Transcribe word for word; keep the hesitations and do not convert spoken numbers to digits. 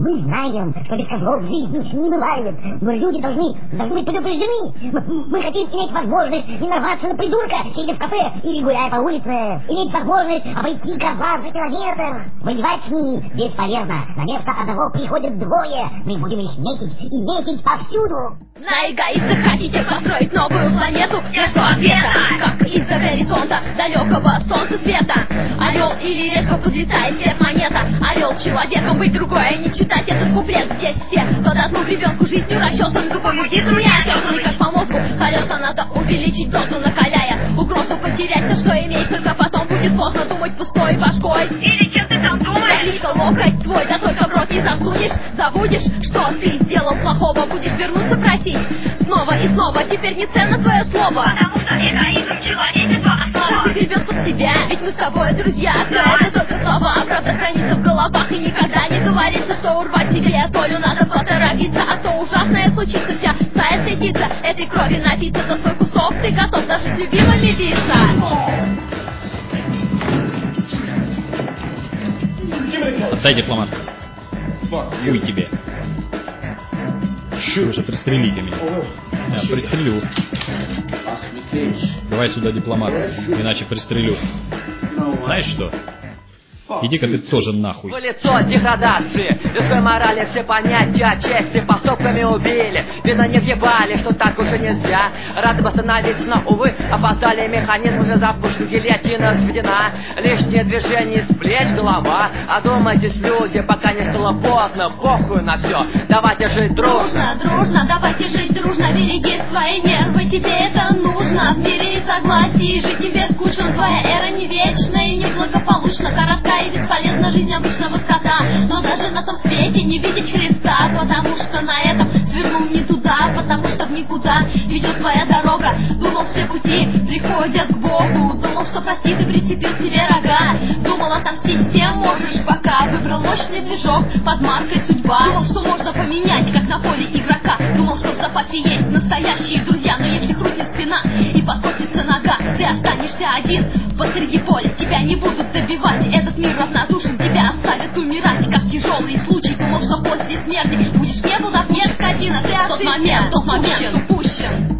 Мы знаем, что без козлов в жизни не бывает, но люди должны, должны быть предупреждены. Мы, мы хотим иметь возможность не нарваться на придурка, сидя в кафе или гуляя по улице. Иметь возможность обойти козла за километр. Воевать с ними бесполезно. На место одного приходят двое. Мы будем их метить и метить повсюду. На эгоиста хотите построить новую планету? На что ответа? Как из-за горизонта далекого солнца света. Орел или резко подлетает свет монета. Орел человеком быть другое, не читать этот куплет. Здесь все податному ребенку жизнью расчесан. Тупому дизу не отчесанный как по мозгу. Колеса надо увеличить дозу, накаляя. Угрозу потерять то, что имеешь, только потом будет поздно думать пустой башкой. Или чем ты там думаешь? Близко локоть твой, да только в рот не засунешь. Забудешь, что ты сделал плохого, будешь вернуться просить снова и снова, теперь не ценно твое слово. Потому что эгоизм человечества основа. Ты гребет под себя, ведь мы с тобой друзья. Все это только слова, правда хранится в головах. И никогда не говорится, что урвать себе толю надо поторопиться. А то ужасное случится, вся стая светится. Этой крови напиться за свой кусок. Ты готов даже с любимыми биться. Отдай дипломат. Хуй тебе. Вы же пристрелите меня. Я пристрелю. Давай сюда дипломат, иначе пристрелю. Знаешь что? Иди-ка ты тоже нахуй. В лицо деградации, людской морали все понятия чести поступками убили. Видно не въебали, что так уже нельзя. Рады бы остановиться, но, увы, опоздали. Механизм уже запущен, гильотина разведена. Лишние движения с плеч голова. Одумайтесь, люди, пока не стало поздно. Похуй на все, давайте жить дружно. Дружно, дружно, давайте жить дружно. Береги свои нервы, тебе это нужно. В мире и согласии жить тебе скучно. Твоя эра не вечна и неблагополучна. Коротка и бесполезна жизнь обычного скота. Но даже на том свете не видеть Христа, потому что на этом свернул не туда, потому что в никуда ведет твоя дорога. Думал, все пути приходят к Богу. Думал, что простит и прицепил себе рога. Думал, отомстить всем можешь, пока выбрал мощный движок под маркой судьба. Думал, что можно поменять, как на поле игрока. Думал, что в запасе есть настоящие друзья. Но если хрустнет спина и подкосится нога, ты останешься один посреди поля. Тебя не будут добивать, этот мир равнодушен, тебя оставят умирать, как тяжелый случай. Думал, что после смерти будешь не был, нет, скотина, в тот момент, тот момент упущен.